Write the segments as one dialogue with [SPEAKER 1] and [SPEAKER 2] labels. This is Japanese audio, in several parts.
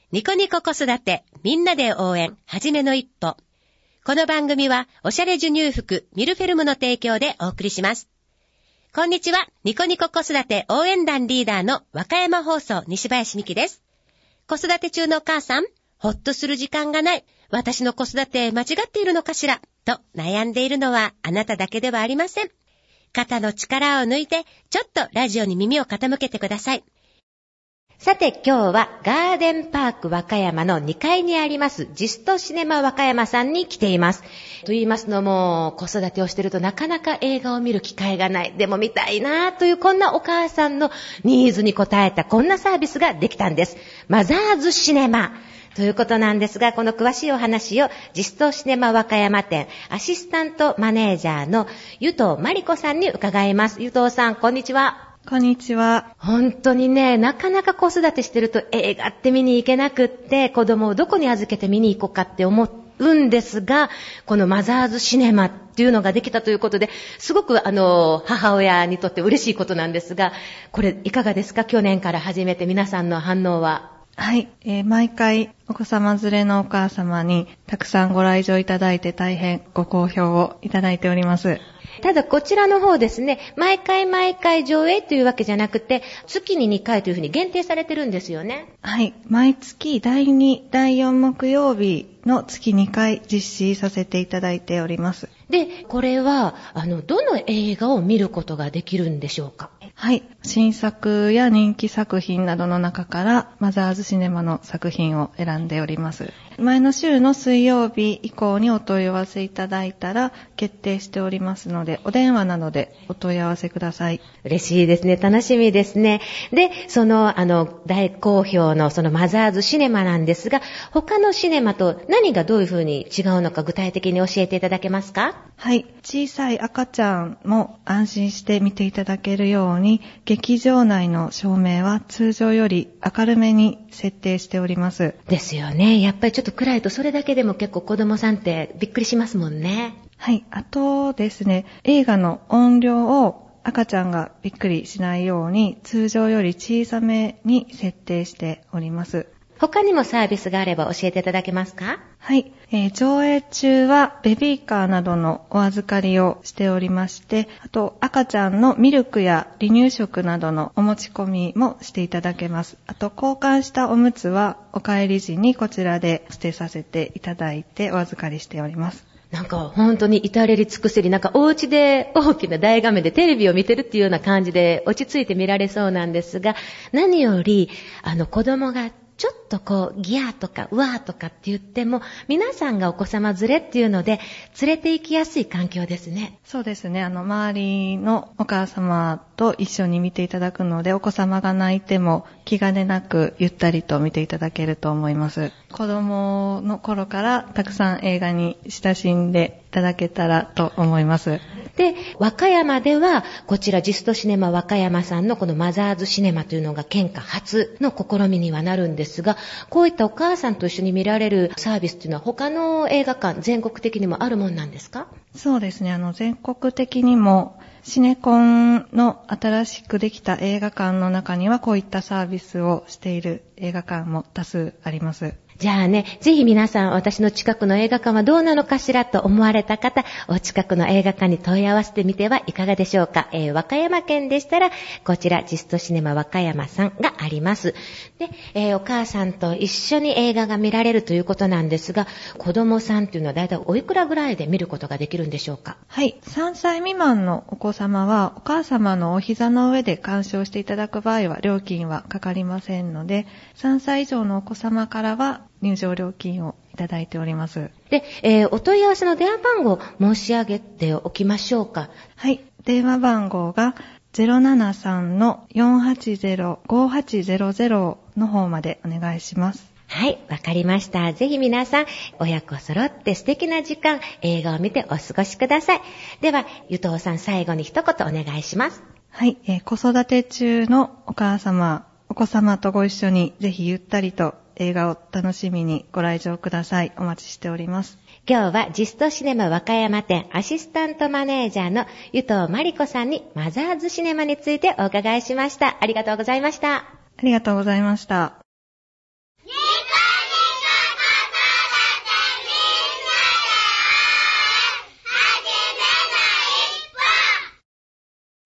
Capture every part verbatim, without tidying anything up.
[SPEAKER 1] ニコニコ子育てみんなで応援はじめの一歩。この番組はおしゃれ授乳服ミルフェルムの提供でお送りします。こんにちは、ニコニコ子育て応援団リーダーの和歌山放送西林美希です。子育て中のお母さん、ほっとする時間がない、私の子育て間違っているのかしらと悩んでいるのはあなただけではありません。肩の力を抜いてちょっとラジオに耳を傾けてください。さて今日はガーデンパーク和歌山のにかいにありますジストシネマ和歌山さんに来ています。と言いますのも、子育てをしているとなかなか映画を見る機会がない、でも見たいなというこんなお母さんのニーズに応えたこんなサービスができたんです。マザーズシネマということなんですが、この詳しいお話をジストシネマ和歌山店アシスタントマネージャーの湯藤真理子さんに伺います。湯藤さん、こんにちは。
[SPEAKER 2] こんにちは。
[SPEAKER 1] 本当にね、なかなか子育てしてると映画って見に行けなくって、子供をどこに預けて見に行こうかって思うんですが、このマザーズシネマっていうのができたということで、すごくあの、母親にとって嬉しいことなんですが、これいかがですか？去年から始めて皆さんの反応は。
[SPEAKER 2] はい、えー、毎回お子様連れのお母様にたくさんご来場いただいて大変ご好評をいただいております。
[SPEAKER 1] ただこちらの方ですね、毎回毎回上映というわけじゃなくて、月ににかいというふうに限定されてるんですよね。
[SPEAKER 2] はい、毎月だいに、だいよん木曜日の月にかい実施させていただいております。
[SPEAKER 1] で、これは、あの、どの映画を見ることができるんでしょうか？
[SPEAKER 2] はい、新作や人気作品などの中からマザーズシネマの作品を選んでおります。前の週の水曜日以降にお問い合わせいただいたら決定しておりますので、お電話などでお問い合わせください。
[SPEAKER 1] 嬉しいですね。楽しみですね。で、その、あの、大好評のそのマザーズシネマなんですが、他のシネマと何がどういうふうに違うのか具体的に教えていただけますか？
[SPEAKER 2] はい。小さい赤ちゃんも安心して見ていただけるように、劇場内の照明は通常より明るめに設定しております。
[SPEAKER 1] ですよね。やっぱりちょっと暗いとそれだけでも結構子供さんってびっくりしますもんね。
[SPEAKER 2] はい。あとですね、映画の音量を赤ちゃんがびっくりしないように通常より小さめに設定しております。
[SPEAKER 1] 他にもサービスがあれば教えていただけますか？
[SPEAKER 2] はい、えー、上映中はベビーカーなどのお預かりをしておりまして、あと赤ちゃんのミルクや離乳食などのお持ち込みもしていただけます。あと交換したおむつはお帰り時にこちらで捨てさせていただいてお預かりしております。
[SPEAKER 1] なんか本当に至れり尽くせり、なんかお家で大きな大画面でテレビを見てるっていうような感じで落ち着いて見られそうなんですが、何よりあの子供がちょっとこうギャーとかうわーとかって言っても皆さんがお子様連れっていうので連れて行きやすい環境ですね。
[SPEAKER 2] そうですね。あの周りのお母様と一緒に見ていただくので、お子様が泣いても気兼ねなくゆったりと見ていただけると思います。子供の頃からたくさん映画に親しんでいただけたらと思います。
[SPEAKER 1] で、和歌山ではこちらジストシネマ和歌山さんのこのマザーズシネマというのが県下初の試みにはなるんですが、こういったお母さんと一緒に見られるサービスというのは他の映画館全国的にもあるもんなんですか？
[SPEAKER 2] そうですね。あの全国的にもシネコンの新しくできた映画館の中にはこういったサービスをしている映画館も多数あります。
[SPEAKER 1] じゃあね、ぜひ皆さん私の近くの映画館はどうなのかしらと思われた方、お近くの映画館に問い合わせてみてはいかがでしょうか。えー、和歌山県でしたら、こちらジストシネマ和歌山さんがあります。で、えー、お母さんと一緒に映画が見られるということなんですが、子供さんっていうのはだいたいおいくらぐらいで見ることができるんでしょうか？
[SPEAKER 2] はい。さんさい未満のお子様は、お母様のお膝の上で鑑賞していただく場合は料金はかかりませんので、さんさい以上のお子様からは入場料金をいただいております。
[SPEAKER 1] で、えー、お問い合わせの電話番号を申し上げておきましょうか。
[SPEAKER 2] はい。電話番号が ゼロななさんのよんはちゼロごはちゼロゼロ の方までお願いします。
[SPEAKER 1] はい、わかりました。ぜひ皆さん、親子揃って素敵な時間、映画を見てお過ごしください。では、湯藤さん最後に一言お願いします。
[SPEAKER 2] はい、えー、子育て中のお母様、お子様とご一緒にぜひゆったりと映画を楽しみにご来場ください。お待ちしております。
[SPEAKER 1] 今日はジストシネマ和歌山店アシスタントマネージャーの湯藤真理子さんにマザーズシネマについてお伺いしました。ありがとうございました。
[SPEAKER 2] ありがとうございました。
[SPEAKER 3] ニコ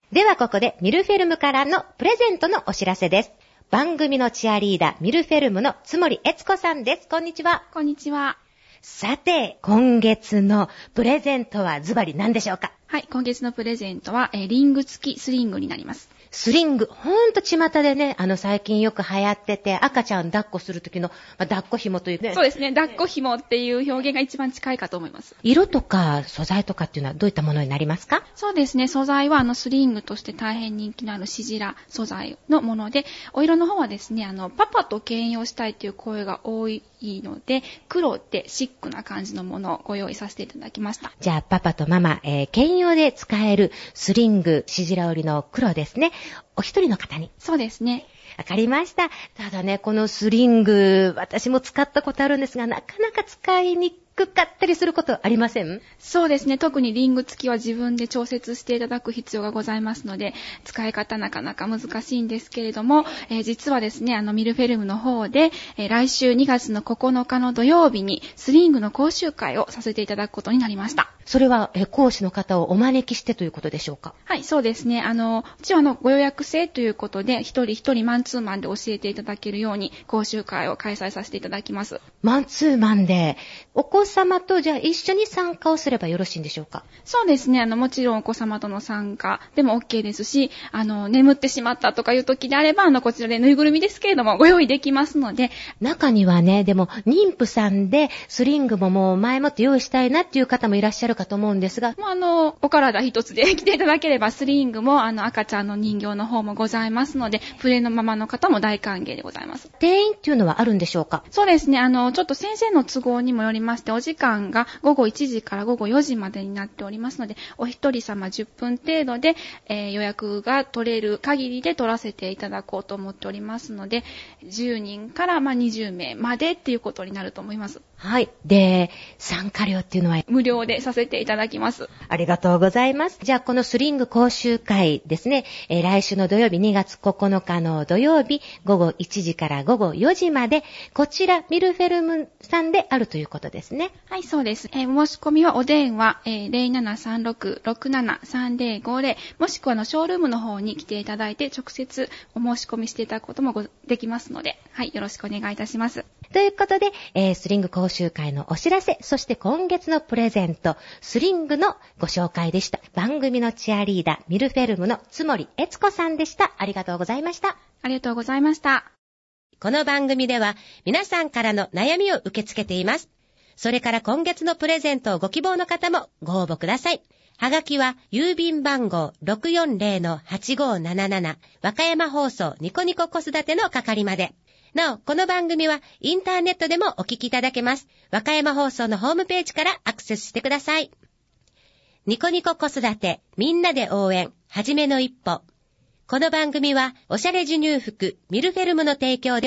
[SPEAKER 1] ではここでミルフェルムからのプレゼントのお知らせです。番組のチアリーダーミルフェルムの津森悦子さんです。こんにちは。
[SPEAKER 3] こんにちは。
[SPEAKER 1] さて、今月のプレゼントはズバリ何でしょうか？
[SPEAKER 3] はい、今月のプレゼントは、えー、リング付きスリングになります。
[SPEAKER 1] スリング、ほんと巷でね、あの最近よく流行ってて、赤ちゃん抱っこする時の、まあ、抱っこ紐というね。
[SPEAKER 3] そうですね、抱っこ紐っていう表現が一番近いかと思います。
[SPEAKER 1] 色とか素材とかっていうのはどういったものになりますか？
[SPEAKER 3] そうですね、素材はあのスリングとして大変人気のあるシジラ素材のもので、お色の方はですね、あのパパと兼用したいという声が多いので、黒でシックな感じのものをご用意させていただきました。
[SPEAKER 1] じゃあパパとママ、えー、兼用で使えるスリングシジラ織りの黒ですね。お一人の方に。
[SPEAKER 3] そうですね。
[SPEAKER 1] わかりました。ただね、このスリング、私も使ったことあるんですが、なかなか使いにくかったりすることありません？
[SPEAKER 3] そうですね。特にリング付きは自分で調節していただく必要がございますので、使い方なかなか難しいんですけれども、えー、実はですね、あのミルフェルムの方で、えー、来週にがつのここのかの土曜日にスリングの講習会をさせていただくことになりました。
[SPEAKER 1] それは、えー、講師の方をお招きしてということでしょうか？
[SPEAKER 3] はい、そうですね。あの、うちはあのご予約制ということで、一人一人マンツーマンで教えていただけるように講習会を開催させていただきます。
[SPEAKER 1] マンツーマンで、お子様とじゃあ一緒に参加をすればよろしいんでしょうか？
[SPEAKER 3] そうですね。あの、もちろんお子様との参加でも OK ですし、あの、眠ってしまったとかいう時であれば、あの、こちらでぬいぐるみですけれども、ご用意できますので。
[SPEAKER 1] 中にはね、でも、妊婦さんで、スリングももう前もって用意したいなっていう方もいらっしゃるかと思うんですが。
[SPEAKER 3] もうあの、お体一つで来ていただければ、スリングも、あの、赤ちゃんの人形の方もございますので、プレのママの方も大歓迎でございます。
[SPEAKER 1] 定員っていうのはあるんでしょうか？
[SPEAKER 3] そうですね。あの、ちょっと先生の都合にもよりまして、お時間がごごいちじからごごよじまでになっておりますので、お一人様じゅっぷん程度で、えー、予約が取れる限りで取らせていただこうと思っておりますので、じゅうにんからまあにじゅうめいまでっていうことになると思います。
[SPEAKER 1] はい。で、参加料っていうのは
[SPEAKER 3] 無料でさせていただきます。
[SPEAKER 1] ありがとうございます。じゃあこのスリング講習会ですね、えー、来週の土曜日にがつここのかの土曜日ごごいちじからごごよじまで、こちらミルフェルムさんであるということですね。
[SPEAKER 3] はい、そうです。えー、申し込みはお電話、えー、ゼロななさんろく ろくなな さんゼロごゼロ、もしくはのショールームの方に来ていただいて直接お申し込みしていただくこともできますので、はい、よろしくお願いいたします。
[SPEAKER 1] ということで、えー、スリング講習会のお知らせ、そして今月のプレゼント、スリングのご紹介でした。番組のチアリーダー、ミルフェルムの津森悦子さんでした。ありがとうございました。
[SPEAKER 3] ありがとうございました。
[SPEAKER 1] この番組では皆さんからの悩みを受け付けています。それから今月のプレゼントをご希望の方もご応募ください。はがきは郵便番号 ろくよんゼロのはちごなななな 和歌山放送ニコニコ子育ての係まで。なお、この番組はインターネットでもお聞きいただけます。和歌山放送のホームページからアクセスしてください。ニコニコ子育てみんなで応援はじめの一歩。この番組はおしゃれ授乳服ミルフェルムの提供で